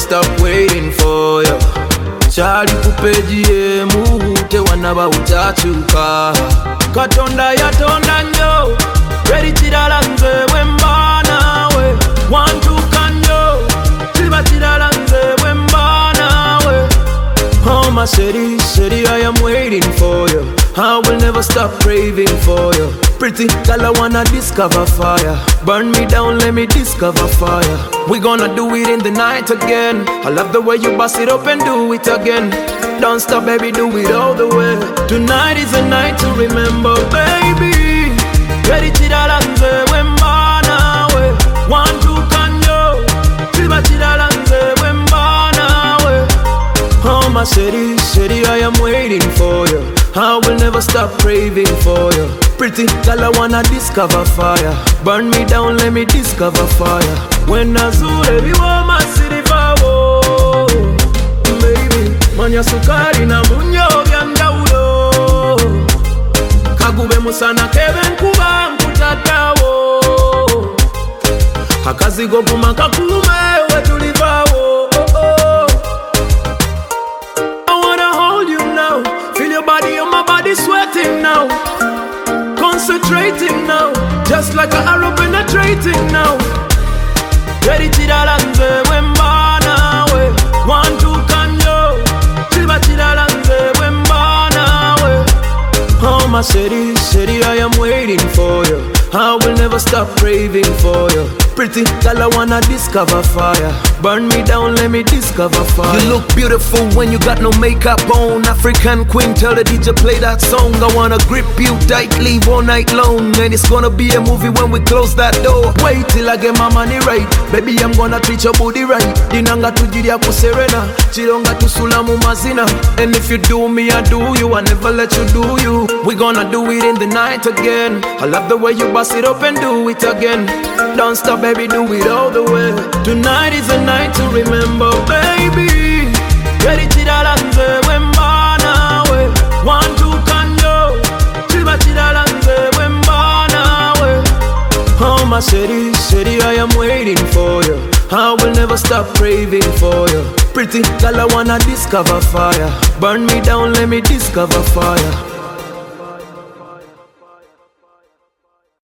stop waiting for you. Chali kupeji muhute wanaba utachuka. Katonda yatonda nyo ready chidala nze wembana we. Want to kanyo tiba chidala nze wembana we. Oh my city, I am waiting for you. I will never stop craving for you. Pretty girl, I wanna discover fire. Burn me down, let me discover fire. We gonna do it in the night again. I love the way you bust it up and do it again. Don't stop, baby, do it all the way. Tonight is a night to remember, baby. Ready chidala nze wembana we. Want to kanyo tiba chidala nze wembana we. Oh my city, I am waiting for you. I will never stop craving for you. Pretty girl, I wanna discover fire. Burn me down, let me discover fire. When Azure biwa masiri fawo, baby, manya sukari na munyo byandaulo. Kagube musana keben kuba nkutatawo. Akazigo guma kakume wetulivawo. Sweating now, concentrating now, just like an arrow penetrating now. Ready chidala nze wembana we. Want to kanyo tiba chidala nze wembana we. Oh my city, I am waiting for you. I will never stop craving for you. Pretty girl, I wanna discover fire. Burn me down, let me discover fire. You look beautiful when you got no makeup on. African queen, tell the DJ play that song. I wanna grip you tight, leave all night long. And it's gonna be a movie when we close that door. Wait till I get my money right. Baby, I'm gonna treat your booty right. Dinanga tujiria kuserena, chironga tusulamu mazina. And if you do me, I do you. I never let you do you. We gonna do it in the night again. I love the way you bust it up and do it again. Don't stop, baby, do it all the way. Tonight is a night to remember, baby. Ready chidala nze wembana we. Want to kanyo tiba chidala nze wembana we. Oh my city, I am waiting for you. I will never stop craving for you. Pretty girl, I wanna discover fire. Burn me down, let me discover fire.